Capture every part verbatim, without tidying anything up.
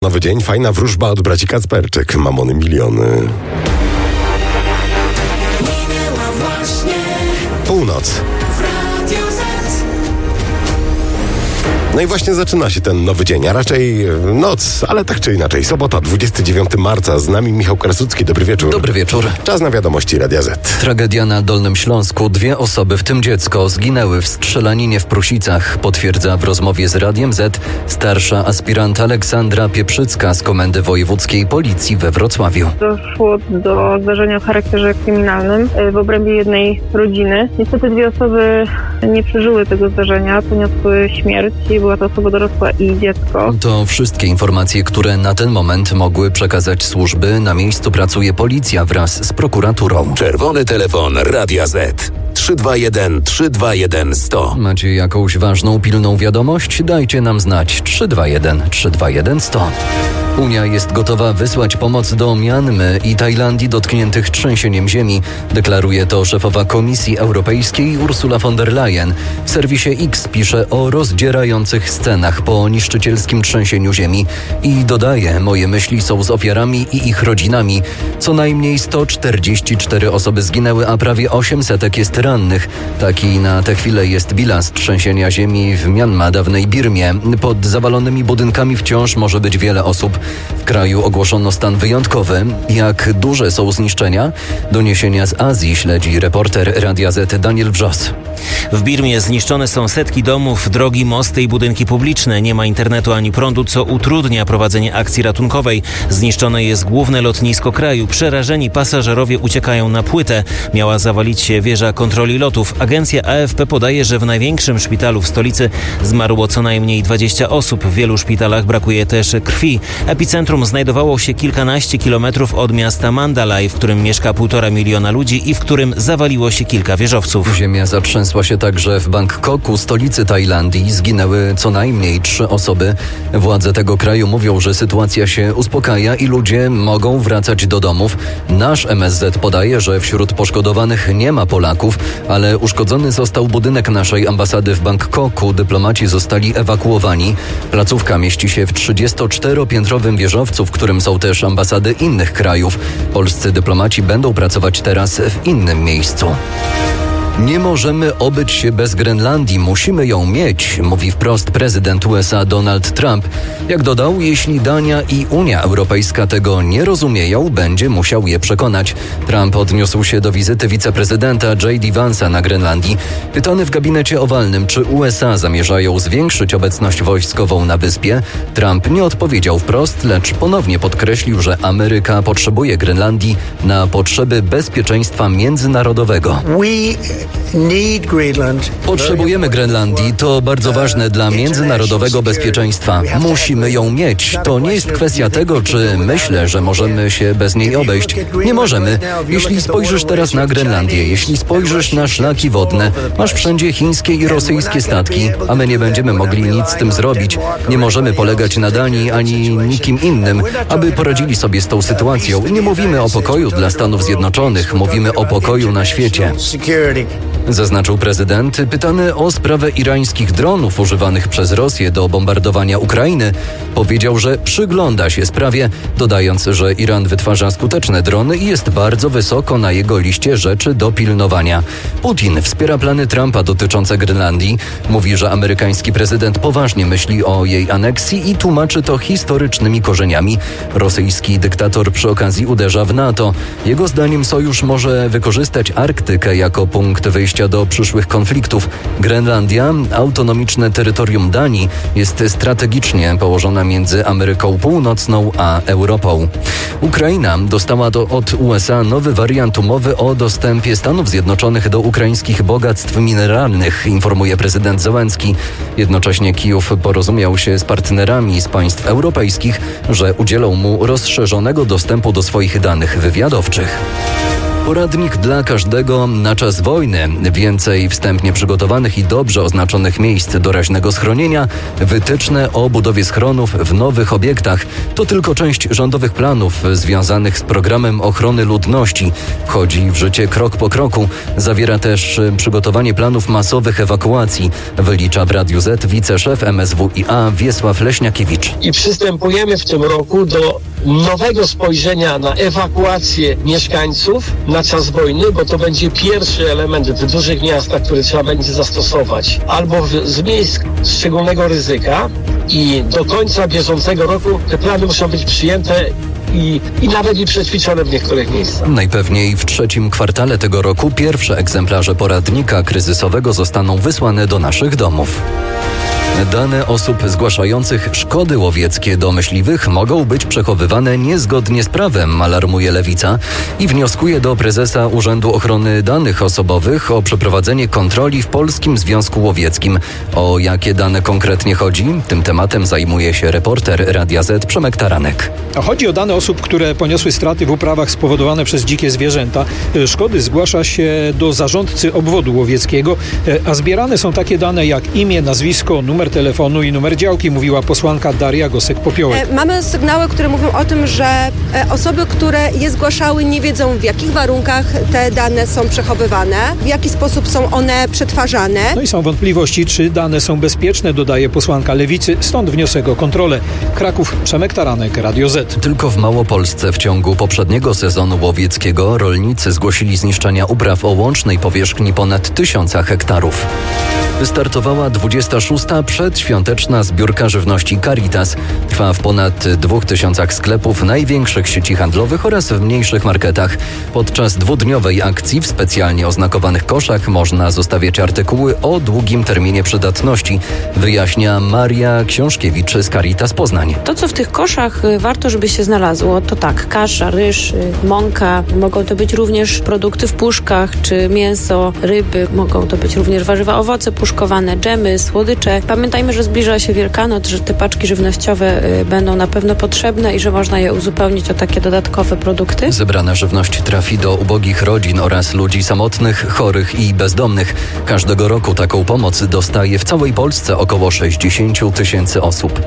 Nowy dzień, fajna wróżba od braci Kacperczyk. Mamony miliony. Minęła właśnie Północ. w Radio Z. No i właśnie zaczyna się ten nowy dzień, a raczej noc, ale tak czy inaczej. Sobota, dwudziestego dziewiątego marca. Z nami Michał Krasucki. Dobry wieczór. Dobry wieczór. Czas na wiadomości Radia Z. Tragedia na Dolnym Śląsku. Dwie osoby, w tym dziecko, zginęły w strzelaninie w Prusicach. Potwierdza w rozmowie z Radiem Z starsza aspirant Aleksandra Pieprzycka z Komendy Wojewódzkiej Policji we Wrocławiu. Doszło do zdarzenia o charakterze kryminalnym w obrębie jednej rodziny. Niestety dwie osoby nie przeżyły tego zdarzenia, poniosły śmierć. Była to osoba dorosła i dziecko. To wszystkie informacje, które na ten moment mogły przekazać służby. Na miejscu pracuje policja wraz z prokuraturą. Czerwony telefon Radia Z. trzy dwa jeden trzy dwa jeden sto. Macie jakąś ważną, pilną wiadomość? Dajcie nam znać. trzy dwa jeden trzy dwa jeden sto. Unia jest gotowa wysłać pomoc do Mianmy i Tajlandii dotkniętych trzęsieniem ziemi. Deklaruje to szefowa Komisji Europejskiej Ursula von der Leyen. W serwisie X pisze o rozdzierających scenach po niszczycielskim trzęsieniu ziemi i dodaje: moje myśli są z ofiarami i ich rodzinami. Co najmniej sto czterdzieści cztery osoby zginęły, a prawie osiemset jest rannych. Taki na tę chwilę jest bilans trzęsienia ziemi w Mjanma, dawnej Birmie. Pod zawalonymi budynkami wciąż może być wiele osób. W kraju ogłoszono stan wyjątkowy. Jak duże są zniszczenia? Doniesienia z Azji śledzi reporter Radia Z Daniel Wrzos. W Birmie zniszczone są setki domów, drogi, mosty i budynki publiczne. Nie ma internetu ani prądu, co utrudnia prowadzenie akcji ratunkowej. Zniszczone jest główne lotnisko kraju. Przerażeni pasażerowie uciekają na płytę. Miała zawalić się wieża kontroli lotów. Agencja A F P podaje, że w największym szpitalu w stolicy zmarło co najmniej dwadzieścia osób. W wielu szpitalach brakuje też krwi. Epicentrum znajdowało się kilkanaście kilometrów od miasta Mandalay, w którym mieszka półtora miliona ludzi i w którym zawaliło się kilka wieżowców. Ziemia zatrzęsła się także w Bangkoku, stolicy Tajlandii. Zginęły co najmniej trzy osoby. Władze tego kraju mówią, że sytuacja się uspokaja i ludzie mogą wracać do domów. Nasz M S Z podaje, że wśród poszkodowanych nie ma Polaków, ale uszkodzony został budynek naszej ambasady w Bangkoku. Dyplomaci zostali ewakuowani. Placówka mieści się w trzydziestoczteropiętrowym wieżowcu, w którym są też ambasady innych krajów. Polscy dyplomaci będą pracować teraz w innym miejscu. Nie możemy obyć się bez Grenlandii, musimy ją mieć, mówi wprost prezydent U S A Donald Trump. Jak dodał, jeśli Dania i Unia Europejska tego nie rozumieją, będzie musiał je przekonać. Trump odniósł się do wizyty wiceprezydenta J D Vance'a na Grenlandii. Pytany w gabinecie owalnym, czy U S A zamierzają zwiększyć obecność wojskową na wyspie, Trump nie odpowiedział wprost, lecz ponownie podkreślił, że Ameryka potrzebuje Grenlandii na potrzeby bezpieczeństwa międzynarodowego. Potrzebujemy Grenlandii, to bardzo ważne dla międzynarodowego bezpieczeństwa. Musimy ją mieć. To nie jest kwestia tego, czy myślę, że możemy się bez niej obejść. Nie możemy. Jeśli spojrzysz teraz na Grenlandię, jeśli spojrzysz na szlaki wodne, masz wszędzie chińskie i rosyjskie statki, a my nie będziemy mogli nic z tym zrobić. Nie możemy polegać na Danii ani nikim innym, aby poradzili sobie z tą sytuacją. Nie mówimy o pokoju dla Stanów Zjednoczonych, mówimy o pokoju na świecie. Zaznaczył prezydent. Pytany o sprawę irańskich dronów używanych przez Rosję do bombardowania Ukrainy, powiedział, że przygląda się sprawie, dodając, że Iran wytwarza skuteczne drony i jest bardzo wysoko na jego liście rzeczy do pilnowania. Putin wspiera plany Trumpa dotyczące Grenlandii. Mówi, że amerykański prezydent poważnie myśli o jej aneksji i tłumaczy to historycznymi korzeniami. Rosyjski dyktator przy okazji uderza w NATO. Jego zdaniem sojusz może wykorzystać Arktykę jako punkt wyjścia do przyszłych konfliktów. Grenlandia, autonomiczne terytorium Danii, jest strategicznie położona między Ameryką Północną a Europą. Ukraina dostała do, od U S A nowy wariant umowy o dostępie Stanów Zjednoczonych do ukraińskich bogactw mineralnych, informuje prezydent Zełenski. Jednocześnie Kijów porozumiał się z partnerami z państw europejskich, że udzielą mu rozszerzonego dostępu do swoich danych wywiadowczych. Poradnik dla każdego na czas wojny. Więcej wstępnie przygotowanych i dobrze oznaczonych miejsc doraźnego schronienia, wytyczne o budowie schronów w nowych obiektach. To tylko część rządowych planów związanych z programem ochrony ludności. Wchodzi w życie krok po kroku. Zawiera też przygotowanie planów masowych ewakuacji. Wylicza w Radiu Z wiceszef M S W i A Wiesław Leśniakiewicz. I przystępujemy w tym roku do nowego spojrzenia na ewakuację mieszkańców na czas wojny, bo to będzie pierwszy element w dużych miastach, który trzeba będzie zastosować albo w, z miejsc szczególnego ryzyka, i do końca bieżącego roku te plany muszą być przyjęte I, i nawet i przećwiczone w niektórych miejscach. Najpewniej w trzecim kwartale tego roku pierwsze egzemplarze poradnika kryzysowego zostaną wysłane do naszych domów. Dane osób zgłaszających szkody łowieckie do myśliwych mogą być przechowywane niezgodnie z prawem, alarmuje Lewica i wnioskuje do prezesa Urzędu Ochrony Danych Osobowych o przeprowadzenie kontroli w Polskim Związku Łowieckim. O jakie dane konkretnie chodzi? Tym tematem zajmuje się reporter Radia Z Przemek Taranek. Chodzi o dane osób, które poniosły straty w uprawach spowodowane przez dzikie zwierzęta. Szkody zgłasza się do zarządcy obwodu łowieckiego, a zbierane są takie dane jak imię, nazwisko, numer telefonu i numer działki, mówiła posłanka Daria Gosek-Popiołek. Mamy sygnały, które mówią o tym, że osoby, które je zgłaszały, nie wiedzą, w jakich warunkach te dane są przechowywane, w jaki sposób są one przetwarzane. No i są wątpliwości, czy dane są bezpieczne, dodaje posłanka Lewicy, stąd wniosek o kontrolę. Kraków, Przemek Taranek, Radio Z. Tylko w Małopolsce w ciągu poprzedniego sezonu łowieckiego rolnicy zgłosili zniszczenia upraw o łącznej powierzchni ponad tysiąca hektarów. Wystartowała dwudziesta szósta przedświąteczna zbiórka żywności Caritas. Trwa w ponad dwóch tysiącach sklepów największych sieci handlowych oraz w mniejszych marketach. Podczas dwudniowej akcji w specjalnie oznakowanych koszach można zostawiać artykuły o długim terminie przydatności, wyjaśnia Maria Książkiewicz z Caritas Poznań. To, co w tych koszach warto, żeby się znalazło, to tak, kasza, ryż, mąka. Mogą to być również produkty w puszkach, czy mięso, ryby. Mogą to być również warzywa, owoce puszkowane, dżemy, słodycze. Pamiętajmy, że zbliża się Wielkanoc, że te paczki żywnościowe y, będą na pewno potrzebne i że można je uzupełnić o takie dodatkowe produkty. Zebrana żywność trafi do ubogich rodzin oraz ludzi samotnych, chorych i bezdomnych. Każdego roku taką pomoc dostaje w całej Polsce około sześćdziesiąt tysięcy osób.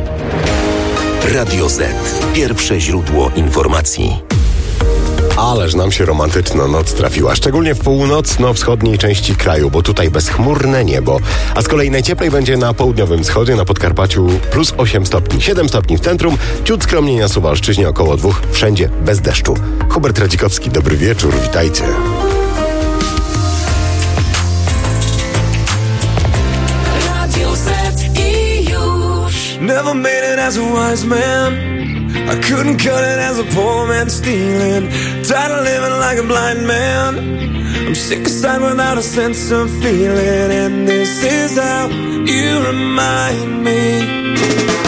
Radio Z. Pierwsze źródło informacji. Ależ nam się romantyczna noc trafiła, szczególnie w północno-wschodniej części kraju, bo tutaj bezchmurne niebo, a z kolei najcieplej będzie na południowym wschodzie, na Podkarpaciu plus osiem stopni, siedem stopni w centrum, ciut skromniej na Suwalszczyźnie, około dwóch, wszędzie bez deszczu. Hubert Radzikowski, dobry wieczór, witajcie. Radio Z i już. Never made it as a wise man. I couldn't cut it as a poor man stealing. Tired of living like a blind man. I'm sick aside without a sense of feeling. And this is how you remind me.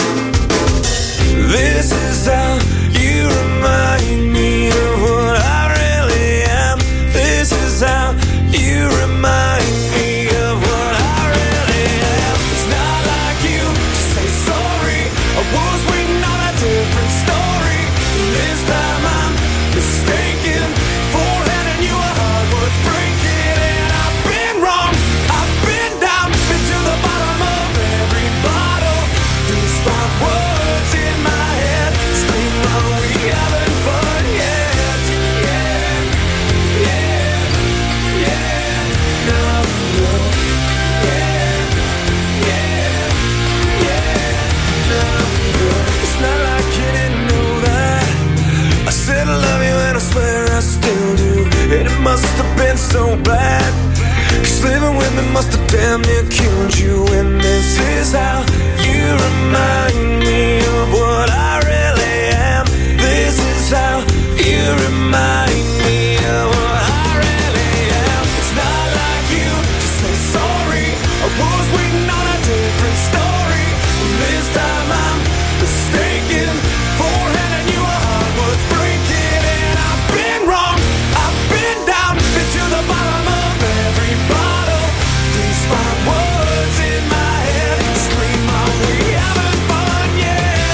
This is how you remind me of what I really am. This is how you remind me of what I really am. It's not like you to say sorry. I was waiting on a different story. This time I'm mistaken for handing you a heart worth breaking. And I've been wrong, I've been down, been to the bottom of every bottle. These five words in my head scream, are we having fun yet? Yeah, yeah, yeah, no, no, yeah, yeah, yeah, no, no. It's not like you didn't know that I said I love you and I swear I still do. And it must have been so bad, 'cause living with me must have damn near killed you. And this is how you remind me of what I really am. This is how you remind me of what I really am. It's not like you to say sorry. I was waiting on a different story. This time I'm mistaken for handing you a heart worth breaking. And I've been wrong, I've been down, been to the bottom of every bottle. These five words in my head scream, are we having fun? Yeah.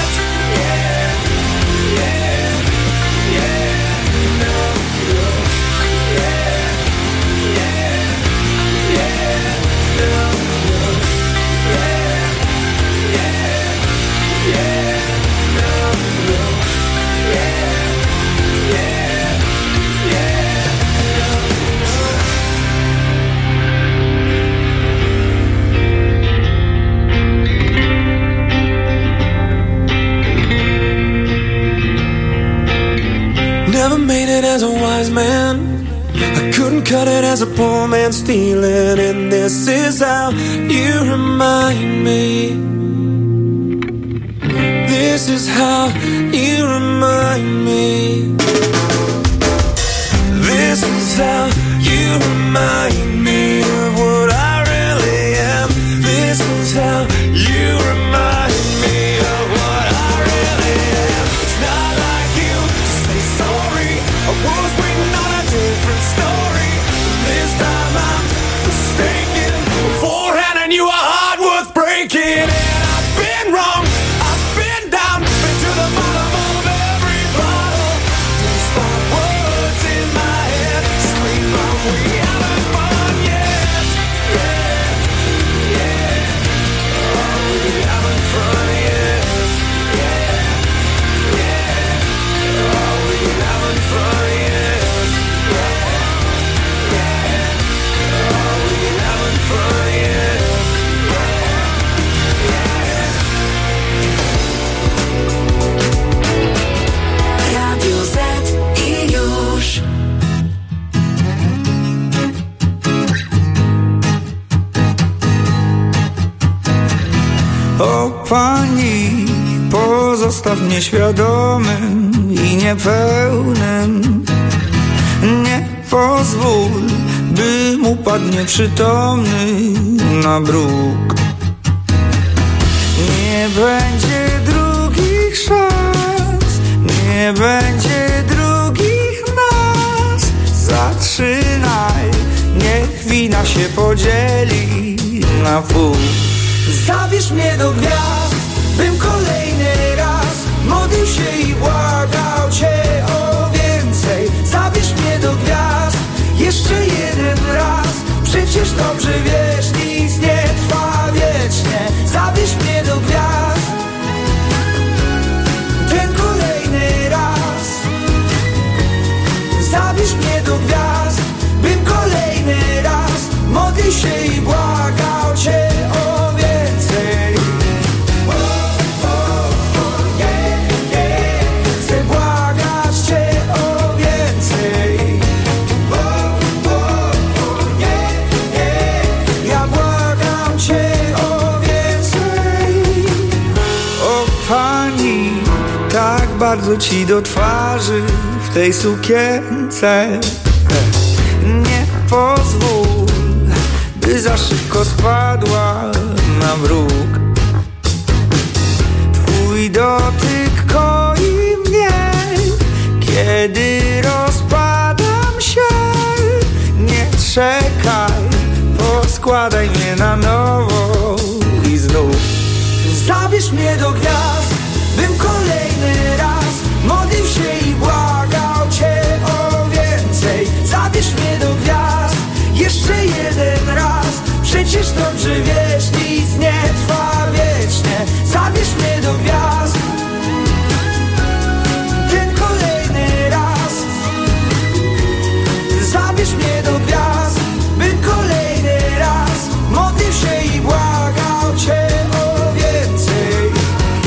never made it as a wise man. I couldn't cut it as a poor man stealing. And this is how you remind me. This is how you remind me. This is how you remind me of what I really am. This is how you remind me of what I really am. It's not like you to say sorry. I was waiting on a different story. This time I'm mistaken. Beforehand I knew a heart worth breaking. And I've been wrong, I've been down, been to the bottom of every bottle. These five words in my head scream out, we haven't fun yet. Yeah, yeah. Oh, we haven't fun yet. Yeah, yeah. Oh, we haven't fun yet. Yeah, yeah. Oh, we haven't fun yet. Radio Z i już. O Pani, pozostaw mnie świadomym i niepełnym. Nie pozwól, bym upadł nieprzytomny na bruk. Nie będzie drugich szans, nie będzie drugich nas. Zatrzymaj, niech wina się podzieli na pół. Zabierz mnie do gwiazd, bym kolejny raz modlił się i błagał Cię o więcej. Zabierz mnie do gwiazd, jeszcze jeden raz. Przecież dobrze wiesz, nic nie trwa wiecznie. Zabierz mnie do gwiazd, ten kolejny raz. Zabierz mnie do gwiazd, bym kolejny raz modlił się i błagał Cię o więcej. O, o, o, yeah, yeah. Chcę błagać Cię o więcej. O, o, o, yeah, yeah. Ja błagam Cię o więcej. O Pani, tak bardzo Ci do twarzy w tej sukience. Nie pozwól, by za szybko spadła na bruk. Twój dotyk koi mnie, kiedy rozpadam się. Nie czekaj, poskładaj mnie na nowo i znów. Zabierz mnie do gwiazd, bym kolejny raz modlił się i błagał Cię o więcej. Zabierz mnie do gwiazd, jeszcze jeden raz. Przecież dobrze wiesz, nic nie trwa wiecznie. Zabierz mnie do gwiazd, ten kolejny raz. Zabierz mnie do gwiazd, bym kolejny raz modlił się i błagał Cię o więcej.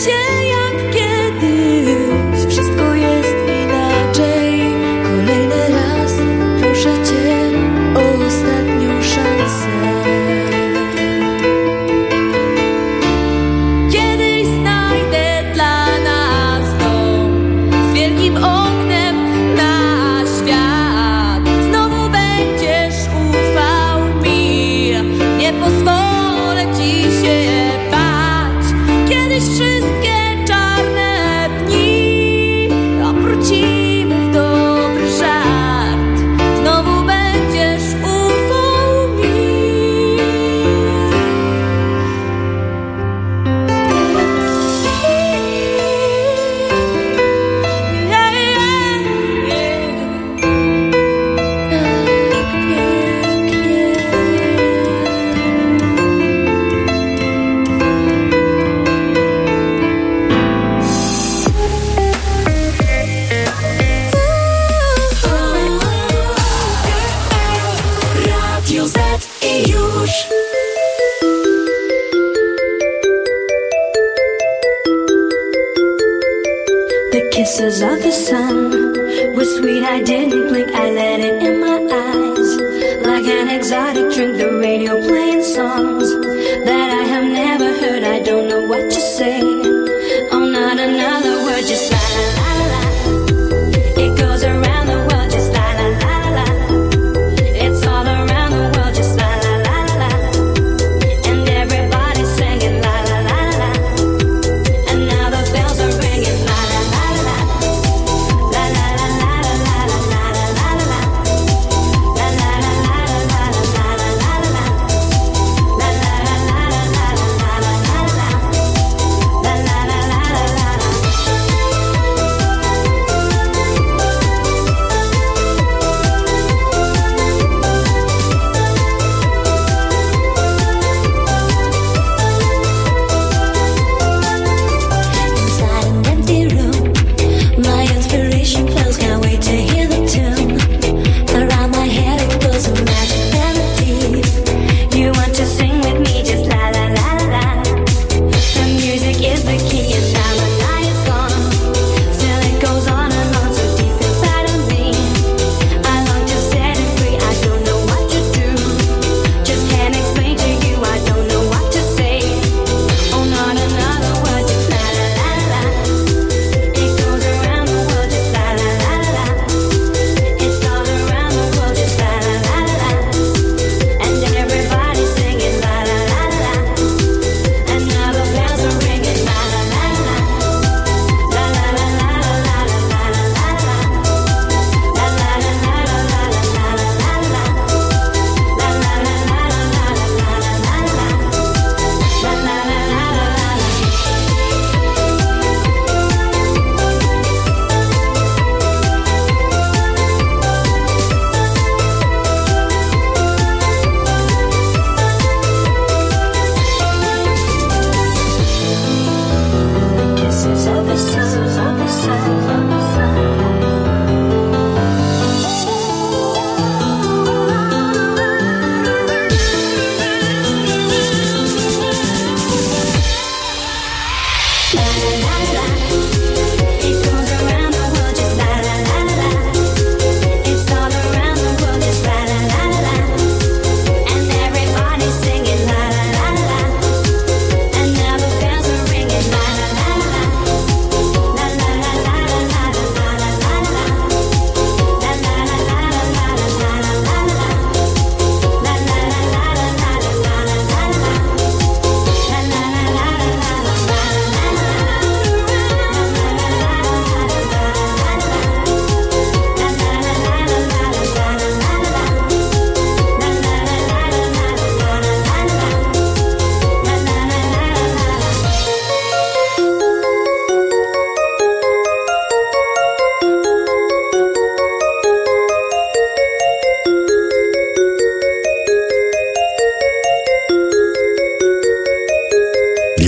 się jak kiedyś. Wszystko jest inaczej. Kolejny raz proszę cię o ostatnią szansę. Kiedyś znajdę dla nas dom z wielkim oknem na świat. Znowu będziesz ufał mi. Nie pozwolę ci się bać. Kiedyś wszystkie czarne dni obrócimy w dobry żart. Znowu będziesz ufał mi. Ja, ja, ja. Tak pięknie. Radio Z i już. The kisses of the sun were sweet, I didn't blink, I let it in my eyes. Like an exotic drink, the radio playing songs that I have never heard, I don't know what to say. Oh, not another word, just la la la la la. It goes around the world, just la la la la la. It's all around the world, just la la la la la. And everybody's singing la la la la la. And now the bells are ringing la la la la la. La la la la la la la la la la la. La la la la la la la la la la.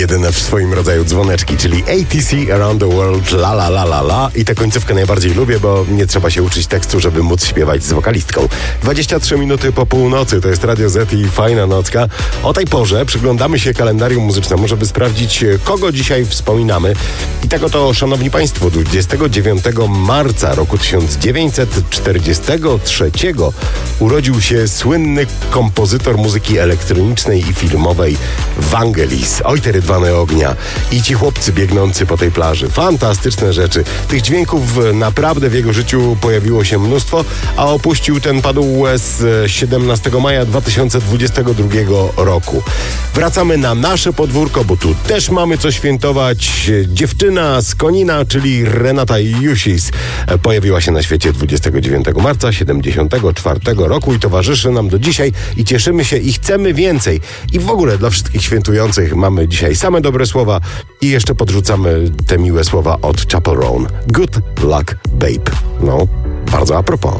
jedyne w swoim rodzaju dzwoneczki, czyli A T C Around the World, la la la la la. I tę końcówkę najbardziej lubię, bo nie trzeba się uczyć tekstu, żeby móc śpiewać z wokalistką. dwadzieścia trzy minuty po północy, to jest Radio Z i fajna nocka. O tej porze przyglądamy się kalendarium muzycznemu, żeby sprawdzić, kogo dzisiaj wspominamy. I tak oto, szanowni państwo, dwudziestego dziewiątego marca roku tysiąc dziewięćset czterdziestego trzeciego urodził się słynny kompozytor muzyki elektronicznej i filmowej Vangelis. Oj, te rydwane ognia i ci chłopcy biegnący po tej plaży. Fantastyczne rzeczy. Tych dźwięków naprawdę w jego życiu pojawiło się mnóstwo, a opuścił ten padł łez siedemnastego maja dwa tysiące dwudziestego drugiego roku. Wracamy na nasze podwórko, bo tu też mamy co świętować. Dziewczyna z Konina, czyli Renata Jusis, pojawiła się na świecie dwudziestego dziewiątego marca siedemdziesiątego czwartego roku i towarzyszy nam do dzisiaj i cieszymy się i chcemy więcej. I w ogóle dla wszystkich świętujących mamy dzisiaj same dobre słowa i jeszcze podrzucamy te miłe słowa od Chapel Roan. Good luck, babe. No, bardzo a propos.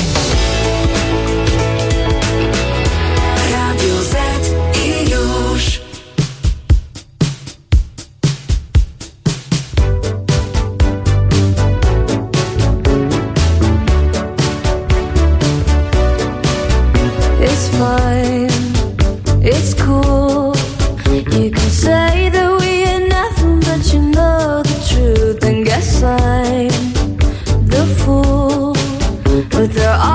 Radio Z i już. It's fine, it's cool. You can say that we ain't nothing, but you know the truth. And guess I'm the fool, but there are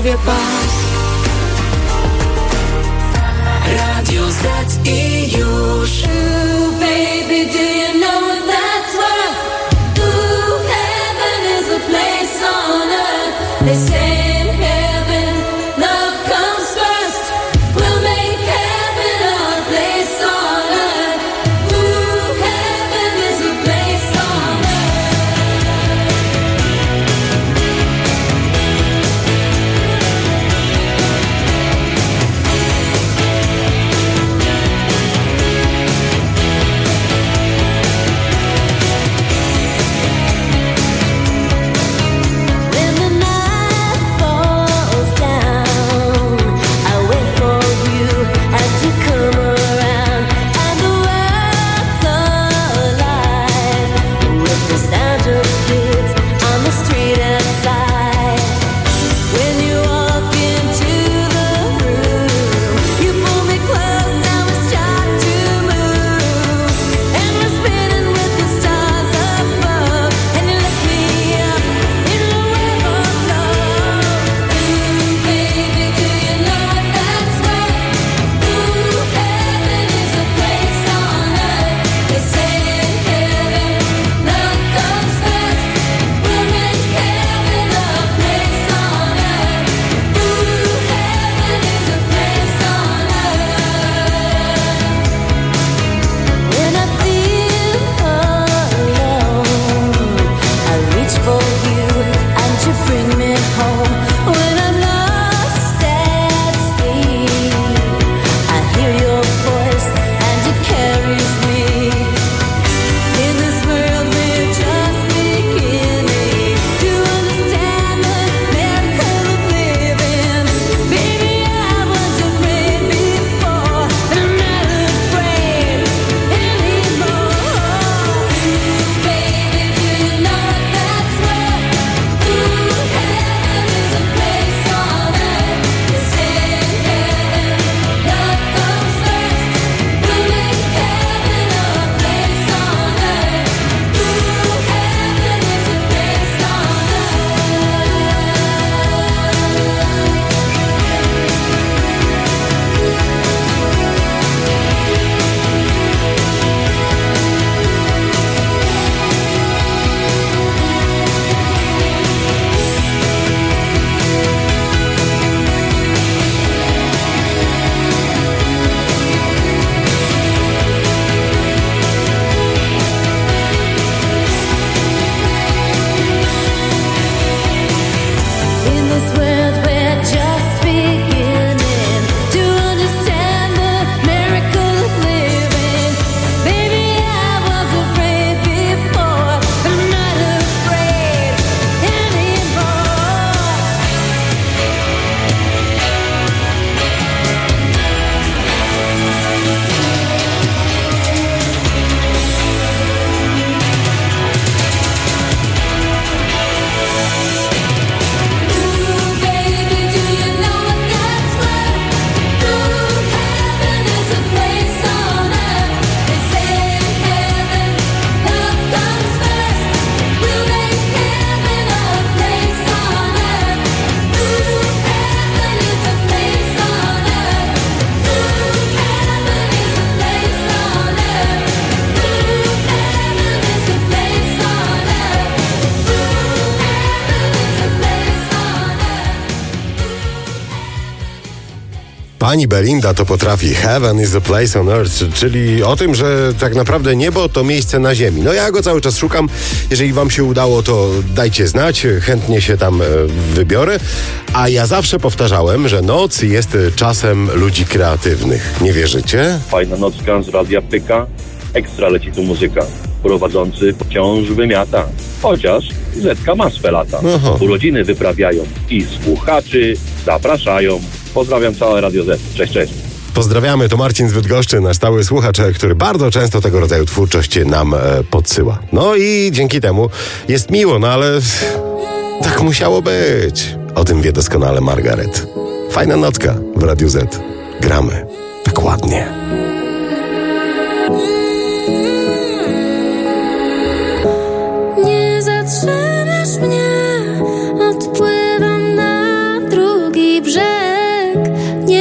głowie pas. Radio Z i już. Ooh, baby, do you know what that's worth? Ooh, heaven is a place on earth. They say in heaven, love comes first. We'll make heaven our place on earth. Ooh, heaven is a place on when the night falls down, I wait for you as you come around, and the world's alive with the sound of kids on the street outside. When you walk into the room, you pull me close, now we start to move, and we're spinning with the stars above, and you lift me up in the web of love. Ooh, baby, do you know what that's worth? Ooh, heaven is a place on earth. They say in heaven, love comes first. We'll make heaven a place on earth. Ooh, heaven is a place on earth. When I feel alone, I reach for you and you bring me home. When I'm lost at sea, I hear your voice and it carries me. In this world we're just beginning to understand the miracle of living. Baby, I was afraid before, but I'm not afraid anymore. Baby, do you know what that's worth? Ooh, heaven is a place on earth. They say in heaven, love comes first. We'll make heaven a place on earth. Ooh, heaven is a place on In this world we're just beginning to understand the miracle of living. Baby, I was afraid before, but I'm not afraid anymore. Ooh, baby, do you know what that's worth? Ooh, heaven is a place on earth. They say in heaven, love comes first. We'll make heaven a place on earth. Ooh, heaven is a place on earth. Ooh, heaven is a place on earth. Ooh, heaven is a place on earth. Ooh, heaven is a place on earth. Pani Belinda to potrafi. Heaven is a place on earth, czyli o tym, że tak naprawdę niebo to miejsce na ziemi. No ja go cały czas szukam. Jeżeli wam się udało, to dajcie znać. Chętnie się tam e, wybiorę. A ja zawsze powtarzałem, że noc jest czasem ludzi kreatywnych. Nie wierzycie? Fajna nocka z Radia Pyka, ekstra leci tu muzyka. Prowadzący wciąż wymiata, chociaż Zetka ma swe lata. Aha. Urodziny wyprawiają i słuchaczy zapraszają. Pozdrawiam całe Radio Z. Cześć, cześć. Pozdrawiamy, to Marcin z Bydgoszczy, nasz stały słuchacz, który bardzo często tego rodzaju twórczość nam e, podsyła. No i dzięki temu jest miło, no ale tak musiało być. O tym wie doskonale Margaret. Fajna nocka w Radiu Z. Gramy. Tak ładnie. Nie zatrzymasz mnie, odpływam na drugi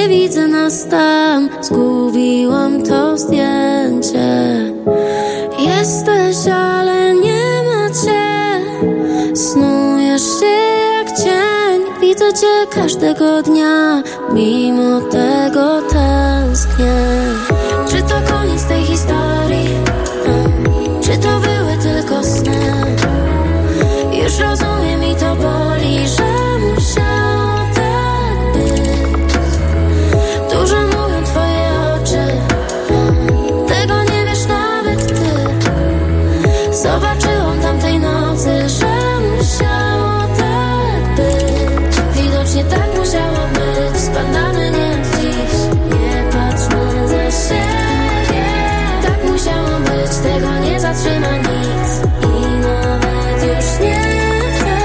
nie widzę nas tam. Zgubiłam to zdjęcie. Jesteś, ale nie ma cię. Snujesz się jak cień. Widzę cię każdego dnia. Mimo tego tęsknię. Czy to koniec tej historii? Czy to były tylko sny? Już rozumiem i to boli, że musiało tak być. Dużo mówią twoje oczy. Tego nie wiesz nawet ty. Zobaczyłam tamtej nocy, że musiało tak być. Widocznie tak musiało być. Spadamy nie od dziś. Nie patrzmy za siebie. Tak musiało być. Tego nie zatrzyma nic. I nawet już nie chcę.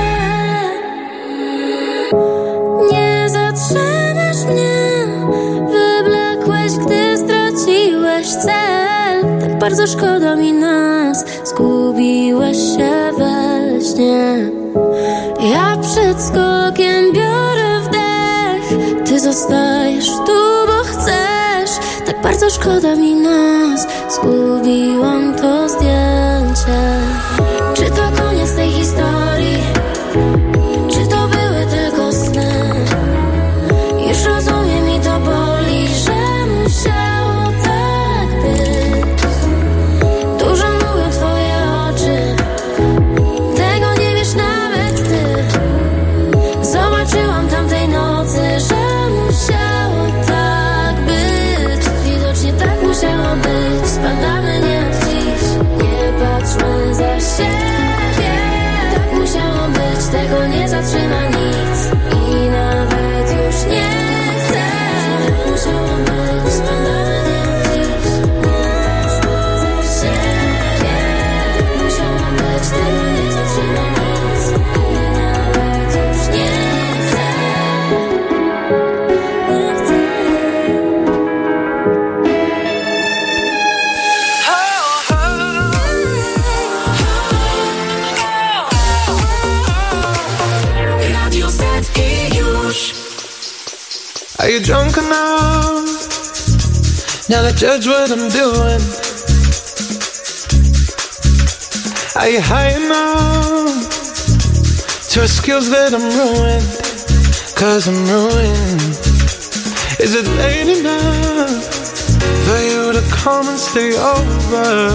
Nie zatrzymasz mnie. Wyblakłeś, gdy straciłeś cel. Tak bardzo szkoda mi nas. Zgubiłeś się we śnie. Ja przed skokiem biorę wdech. Ty zostajesz tu, bo chcesz. Tak bardzo szkoda mi nas. Zgubiłam to zdjęcie. Czy to koniec tej historii? Czy to były tylko sny? Już rozumiem i to boli, że musiało tak być. Dużo mówią twoje oczy. Tego nie wiesz nawet ty. Zobaczyłam tamtej nocy, że musiało tak być. Widocznie tak musiało być. Spadamy nie od dziś. Nie patrzmy za siebie. Tak musiało być. Tego nie zatrzyma nic. I nawet już nie chcę. Tak musiało być. Spadamy nie od dziś. Nie patrzmy za siebie. Tak musiało być. Tego nie zatrzyma nic. I nawet już nie chcę. Nie chcę. Radio Z i już. Are you drunk enough now to judge what I'm doing? Are you high enough to excuse that I'm ruined? Cause I'm ruined. Is it late enough for you to come and stay over?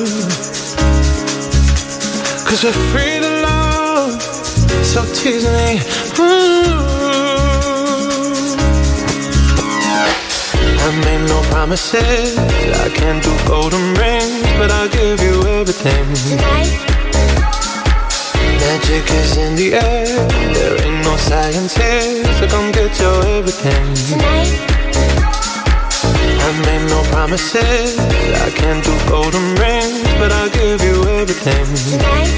Cause we're free to love, so tease me. Ooh. I made no promises, I can't do golden rings, but I'll give you everything. Tonight. Magic is in the air, there ain't no science here, so come get your everything. Tonight. I made no promises, I can't do golden rings, but I'll give you everything. Tonight.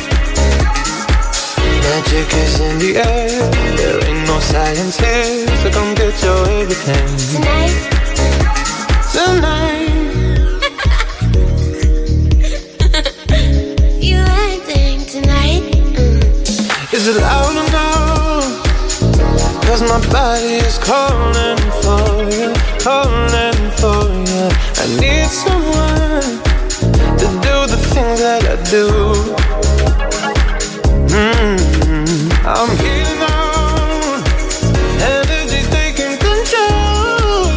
Magic is in the air, there ain't no science here, so come get your everything. Tonight. Tonight. You acting tonight. Mm. Is it loud or no? Cause my body is calling for you, calling for you. I need someone to do the things that I do. Mm-hmm. I'm here now, energy taking control.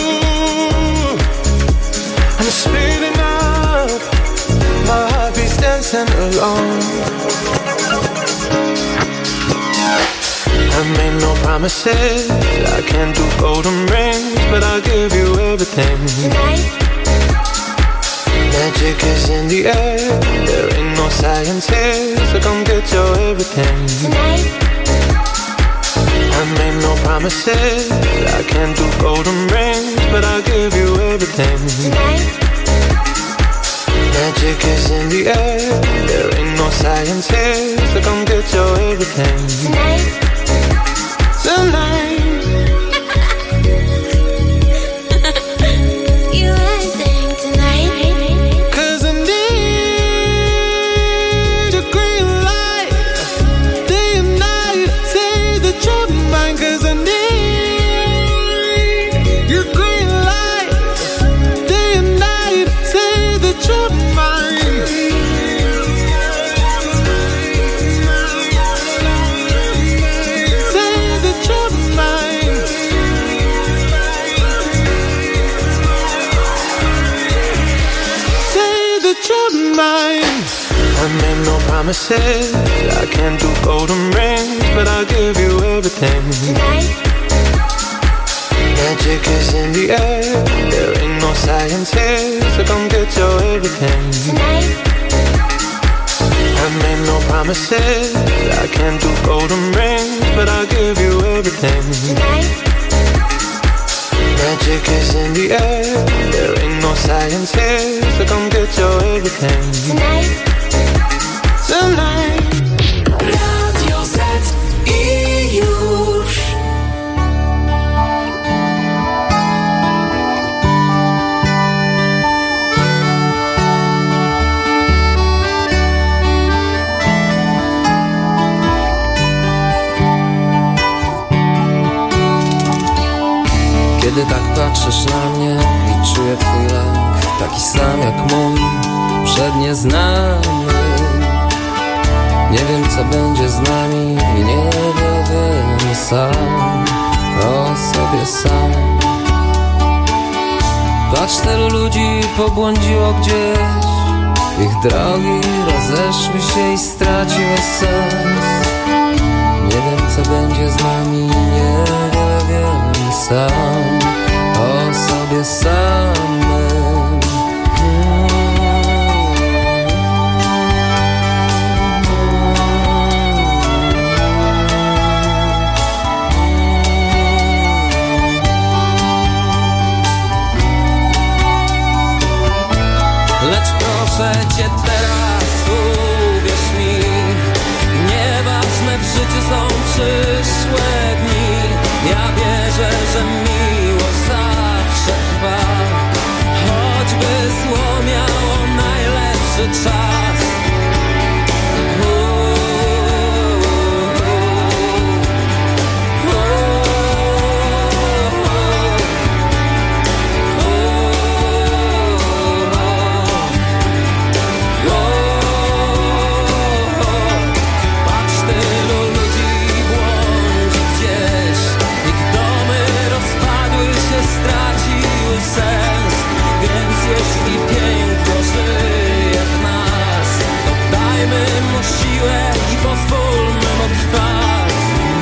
I'm speeding up, my heartbeat's dancing along. I made no promises, I can't do golden rings, but I'll give you everything. Tonight. Magic is in the air, there ain't no science here, so come get your everything. Tonight. I made no promises, I can't do golden rings, but I'll give you everything. Tonight. Magic is in the air, there ain't no science here, so come get your everything. Tonight. Tonight. You acting tonight. Cause I need your green light, day and night, say that you're mine. Cause I need promises. I can't do golden rings, but I'll give you everything. Tonight, Magic is in the air. There ain't no science here, so come get your everything. tonight, I made no promises. I can't do golden rings, but I'll give you everything. tonight, Magic is in the air. There ain't no science here, so come get your everything. tonight. Tonight. Radio Z i już. Kiedy tak patrzysz na mnie i czuję twój lęk, taki sam jak mój, przed nieznanym. Nie wiem, co będzie z nami i nie wiem sam, o sobie sam. Patrz, tylu ludzi pobłądziło gdzieś, ich drogi rozeszły się i straciły sens. Nie wiem, co będzie z nami, nie wiem sam, o sobie samym. Lecz proszę cię teraz, uwierz mi, nieważne w życiu są przyszłe dni. Ja wierzę, że miłość zawsze trwa, choćby zło miało najlepszy czas. Sens, więc jeśli piękno żyje w nas, to dajmy mu siłę i pozwólmy mu trwać.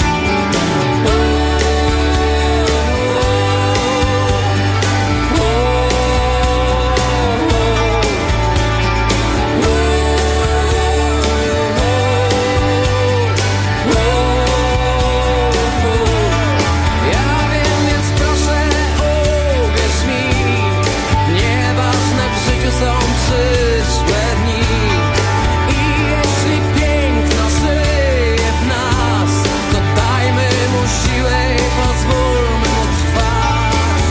Ja wiem, więc proszę, uwierz mi, nieważne w życiu są przyszłe dni. I jeśli piękno żyje w nas, to dajmy mu siłę i pozwólmy mu trwać.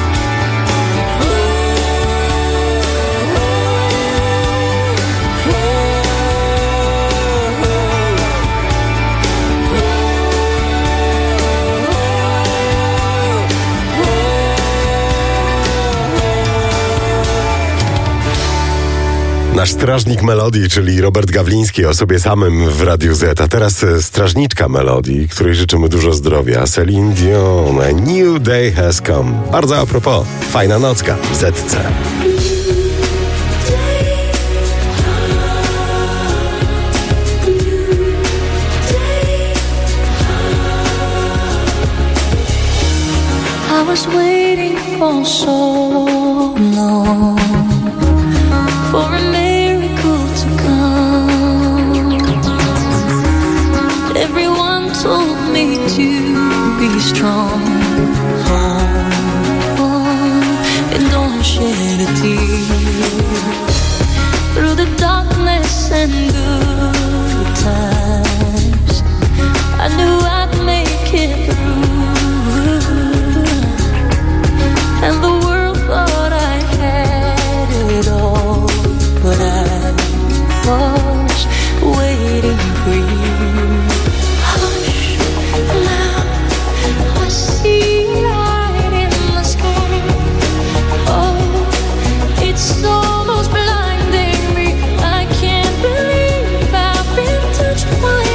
Nasz strażnik melodii, czyli Robert Gawliński, o sobie samym w Radiu Z. A teraz e, strażniczka melodii, której życzymy dużo zdrowia. Celine Dion, A New Day Has Come. Bardzo a propos, fajna nocka w Zetce. I was waiting for so long for a miracle to come. Everyone told me to be strong, oh, oh, and don't shed a tear. Through the darkness and good times, I knew I'd make it through. And the world thought I had it all, but I was waiting for you. Hush, now I see light in the sky. Oh, it's almost blinding me. I can't believe I've been touched by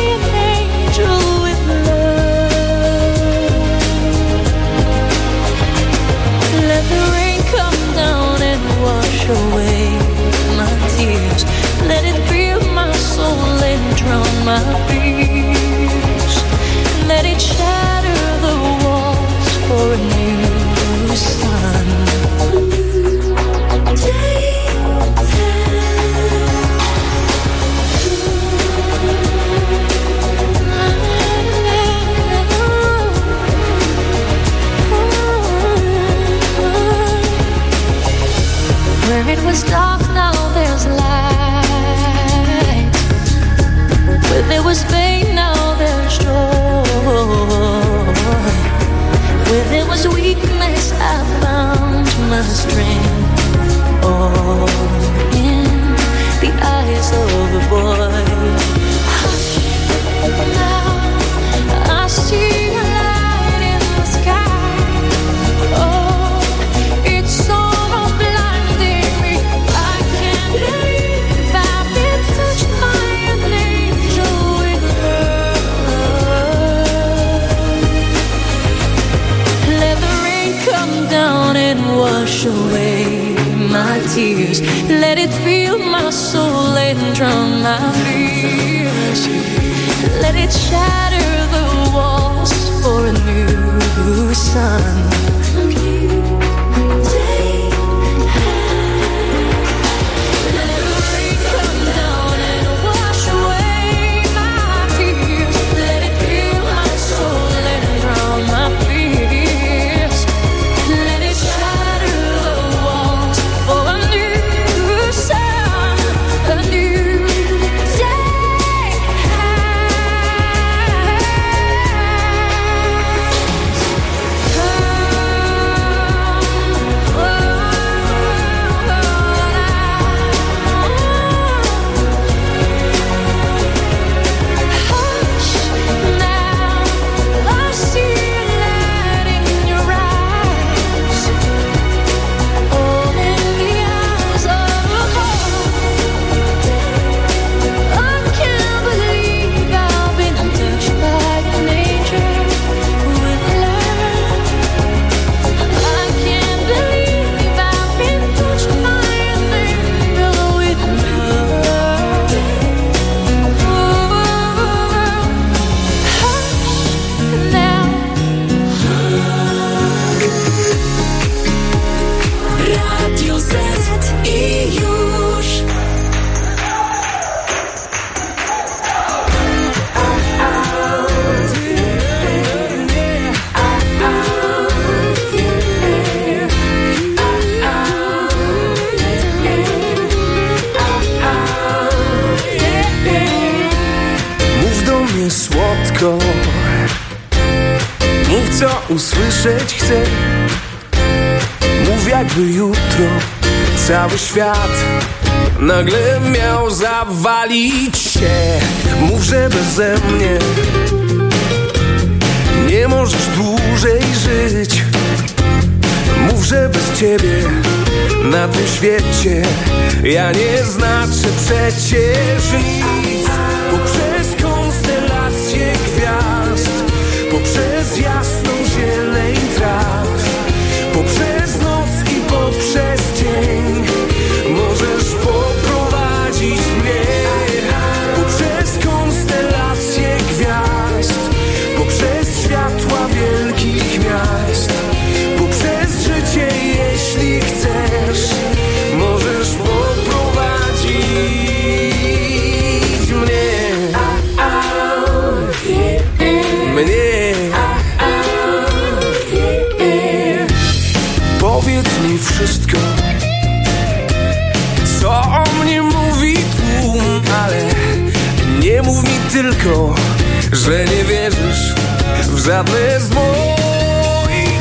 my fears. Let it shatter the walls for a new sun. Where it was dark, now there's light. Where there was pain, now there's joy. Where there was weakness, I found my strength. All in the eyes of a boy. Hush, now I see a light in the sky. Oh, it's almost blinding me. I can't believe I've been touched by an angel with love. Let the rain come down and wash away my tears. Let it fill my soul and drown my fears. Let it shatter the walls for a new sun. Słodko mów, co usłyszeć chcę. Mów, jakby jutro cały świat nagle miał zawalić się. Mów, że beze mnie nie możesz dłużej żyć. Mów, że bez ciebie na tym świecie ja nie znaczę przecież nic. Poprzez konstelacje gwiazd, poprzez jasną zieleń traw, poprzez noc i poprzez dzień możesz poprowadzić mnie. Poprzez konstelacje gwiazd, poprzez światła wielkich miast, poprzez życie, jeśli chcesz, możesz poprowadzić mnie. Mnie. Powiedz mi wszystko, co o mnie mówi tłum, ale nie mów mi tylko, że nie wierzysz w żadne z moich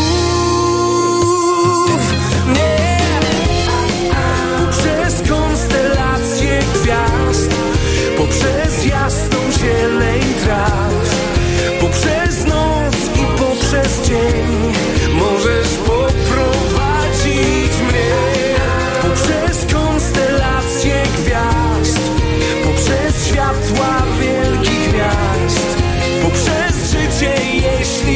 słów. Nie. Poprzez konstelacje gwiazd, poprzez jasną zieleń traw, poprzez noc i poprzez dzień możesz poprowadzić mnie. Poprzez konstelacje gwiazd, poprzez światła wielkich miast, poprzez życie, jeśli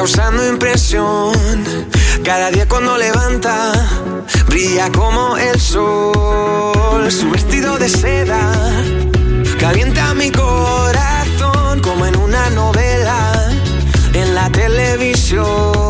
causando impresión. Cada día cuando levanta, brilla como el sol. Su vestido de seda calienta mi corazón como en una novela en la televisión.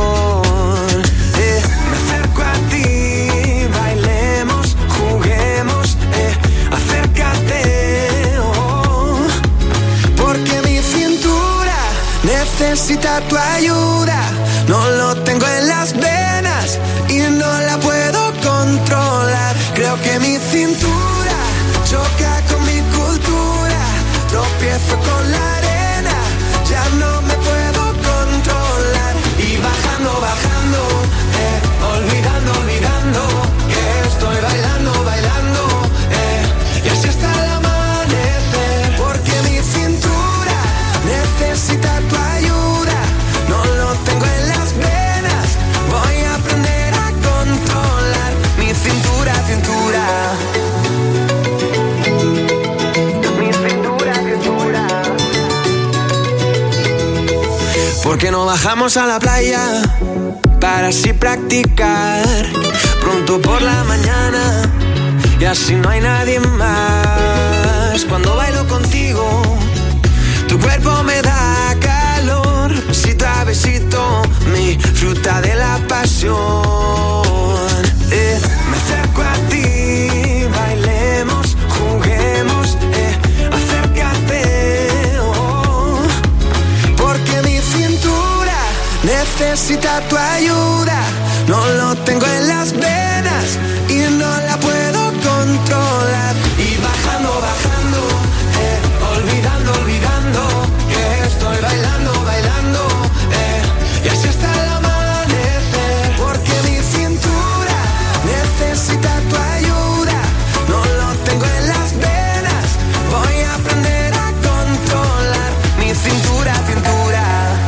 Eh, me acerco a ti, bailemos, juguemos, eh, acércate, oh, porque mi cintura necesita tu ayuda. No lo tengo en las venas y no la puedo controlar. Creo que mi cintura choca con mi cultura. Tropiezo con la arena, ya no me puedo controlar. Y bajando, bajando, eh, olvidando, olvidando que estoy bailando, bailando, eh, y así hasta el amanecer. Porque mi cintura necesita tu ayuda. No lo tengo en las venas, voy a aprender a controlar mi cintura, cintura. Mi cintura, cintura. ¿Por qué no bajamos a la playa para así practicar pronto por la mañana y así no hay nadie más? Cuando bailo contigo, tu cuerpo me da calor, besito a besito, mi fruta de la pasión. Eh, me acerco a ti, bailemos, juguemos, eh, acércate, oh, porque mi cintura necesita tu ayuda. No lo tengo en las venas y no la puedo controlar. Y bajando, bajando, eh, olvidando, olvidando que estoy bailando, bailando, eh, y así hasta el amanecer. Porque mi cintura necesita tu ayuda. No lo tengo en las venas, voy a aprender a controlar mi cintura, cintura.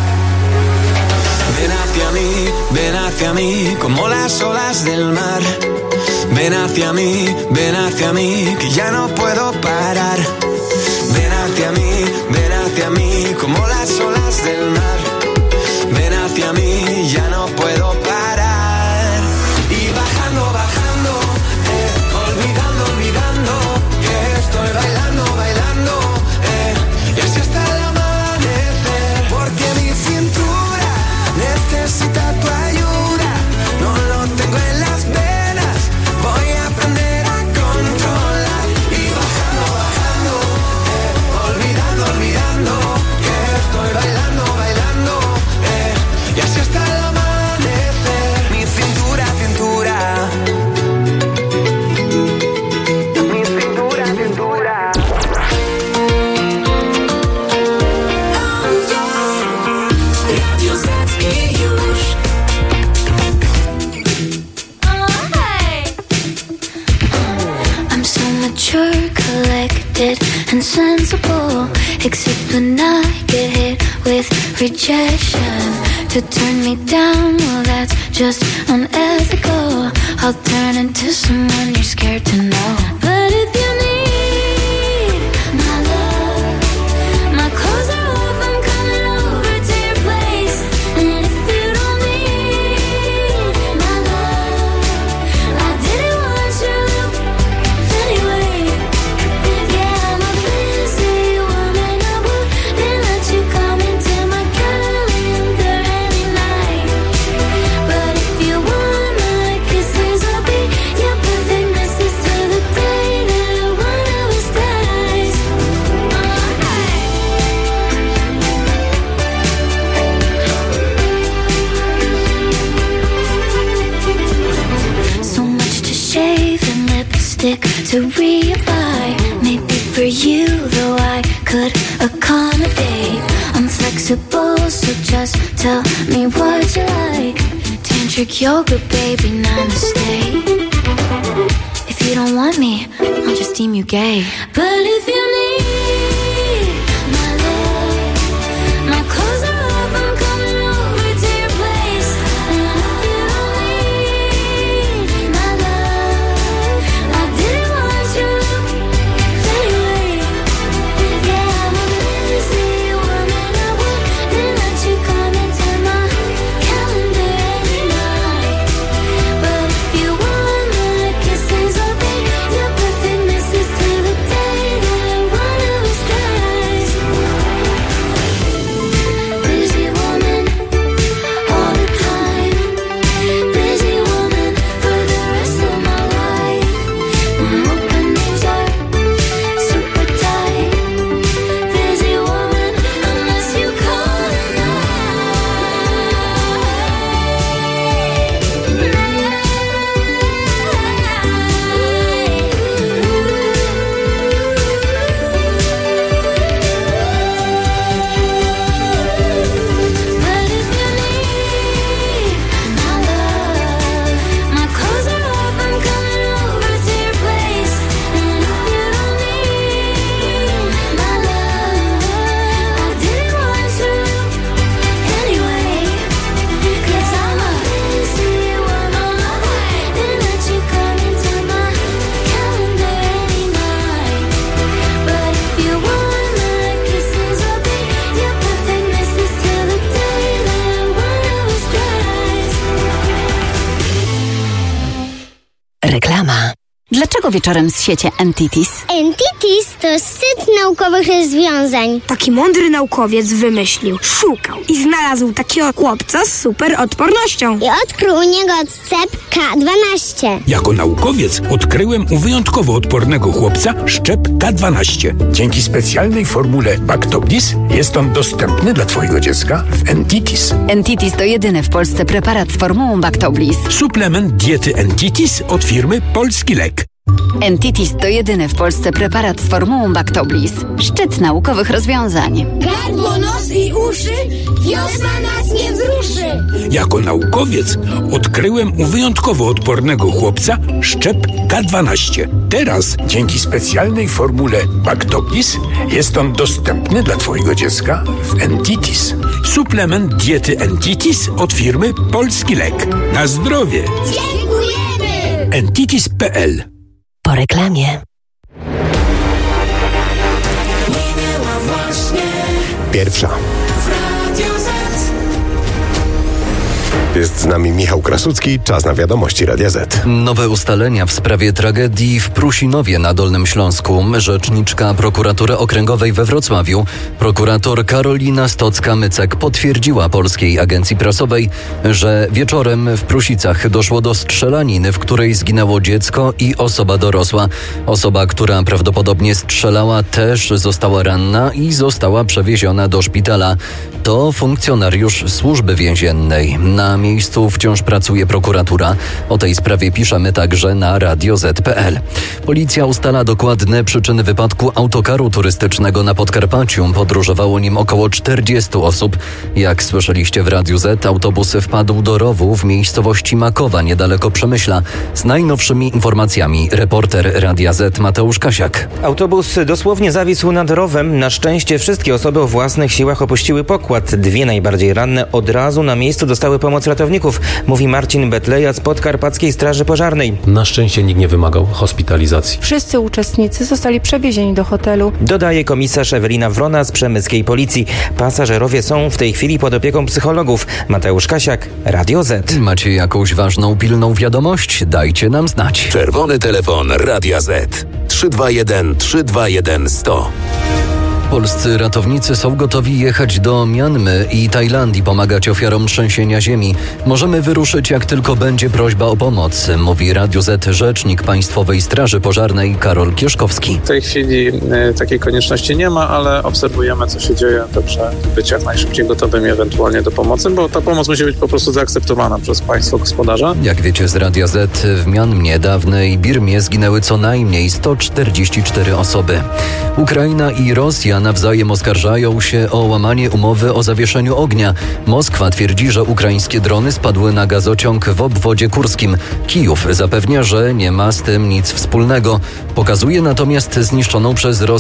Ven hacia mí, ven hacia mí, como las olas del mar. Ven hacia mí, ven hacia mí, que ya no puedo parar. Ven hacia mí, ven hacia mí, como las olas del mar. Ven hacia mí, ya no puedo parar. Y bajando, bajando, eh, olvidando, olvidando que estoy bailando, bailando, eh, y así hasta el amanecer. Porque mi cintura necesita tu ayuda. No lo tengo en las venas, voy a aprender a controlar. Y bajando, bajando, eh, olvidando, olvidando que estoy bailando, bailando, eh, y así hasta el amanecer. Mi cintura, cintura. Mi cintura, cintura. Radio Z i już. I'm so mature, collected, and sensible. Except when I get hit with rejection. To turn me down, well, that's just unethical. I'll turn into someone you're scared to know. But if you need my love, my clothes are off, I'm coming over to your place. And if you don't need my love, I didn't want you anyway. Yeah, I'm a busy woman, I wouldn't let you come into my calendar any night. But if you want my kisses, I'll be your perfect missus till the day that one of us dies. So much to shave and lipstick to reapply. Maybe for you, though, I could accommodate. I'm flexible, so just tell me what you like. Tantric yoga, baby, namaste. If you don't want me, I'll just deem you gay. But if you need my love, my clothes are off, I'm coming over to your place. And if you don't need my love, I didn't want you anyway. Yeah, I'm a busy woman, I wouldn't let you come into my było wieczorem z sieci Entities? Entities to syt naukowych rozwiązań. Taki mądry naukowiec wymyślił, szukał i znalazł takiego chłopca z super odpornością. I odkrył u niego odcep K dwanaście. Jako naukowiec odkryłem u wyjątkowo odpornego chłopca szczep K dwanaście. Dzięki specjalnej formule Bactoblis jest on dostępny dla Twojego dziecka w Entities. Entities to jedyny w Polsce preparat z formułą Bactoblis. Suplement diety Entities od firmy Polski Lek. Entities to jedyny w Polsce preparat z formułą Bactoblis. Szczyt naukowych rozwiązań. Gardło, nos i uszy, wiosna nas nie wzruszy. Jako naukowiec odkryłem u wyjątkowo odpornego chłopca szczep K dwanaście. Teraz, dzięki specjalnej formule Bactoblis, jest on dostępny dla Twojego dziecka w Entities. Suplement diety Entities od firmy Polski Lek. Na zdrowie! Dziękujemy! Entities kropka p l. Po reklamie. Pierwsza. Jest z nami Michał Krasucki, czas na wiadomości Radia Z. Nowe ustalenia w sprawie tragedii w Prusinowie na Dolnym Śląsku. Rzeczniczka Prokuratury Okręgowej we Wrocławiu, prokurator Karolina Stocka-Mycek potwierdziła Polskiej Agencji Prasowej, że wieczorem w Prusicach doszło do strzelaniny, w której zginęło dziecko i osoba dorosła. Osoba, która prawdopodobnie strzelała, też została ranna i została przewieziona do szpitala. To funkcjonariusz Służby Więziennej. Na miejscu wciąż pracuje prokuratura. O tej sprawie piszemy także na radio zet kropka p l. Policja ustala dokładne przyczyny wypadku autokaru turystycznego na Podkarpaciu. Podróżowało nim około czterdziestu osób. Jak słyszeliście w Radiu Z, autobus wpadł do rowu w miejscowości Makowa, niedaleko Przemyśla. Z najnowszymi informacjami reporter Radia Z Mateusz Kasiak. Autobus dosłownie zawisł nad rowem. Na szczęście wszystkie osoby o własnych siłach opuściły pokład. Dwie najbardziej ranne od razu na miejscu dostały pomoc ratowników, mówi Marcin Betleja z Podkarpackiej Straży Pożarnej. Na szczęście nikt nie wymagał hospitalizacji. Wszyscy uczestnicy zostali przewiezieni do hotelu. Dodaje komisarz Ewelina Wrona z przemyskiej policji. Pasażerowie są w tej chwili pod opieką psychologów. Mateusz Kasiak, Radio Z. Macie jakąś ważną, pilną wiadomość? Dajcie nam znać. Czerwony telefon Radia Z. trzy dwa jeden trzy dwa jeden sto. Polscy ratownicy są gotowi jechać do Mianmy i Tajlandii, pomagać ofiarom trzęsienia ziemi. Możemy wyruszyć, jak tylko będzie prośba o pomoc, mówi Radio Z rzecznik Państwowej Straży Pożarnej Karol Kieszkowski. W tej chwili y, takiej konieczności nie ma, ale obserwujemy, co się dzieje, dobrze być jak najszybciej gotowymi ewentualnie do pomocy, bo ta pomoc musi być po prostu zaakceptowana przez państwo gospodarza. Jak wiecie z Radia Z, w Mianmie, dawnej Birmie, zginęły co najmniej sto czterdzieści cztery osoby. Ukraina i Rosja nawzajem oskarżają się o łamanie umowy o zawieszeniu ognia. Moskwa twierdzi, że ukraińskie drony spadły na gazociąg w obwodzie kurskim. Kijów zapewnia, że nie ma z tym nic wspólnego. Pokazuje natomiast zniszczoną przez Rosję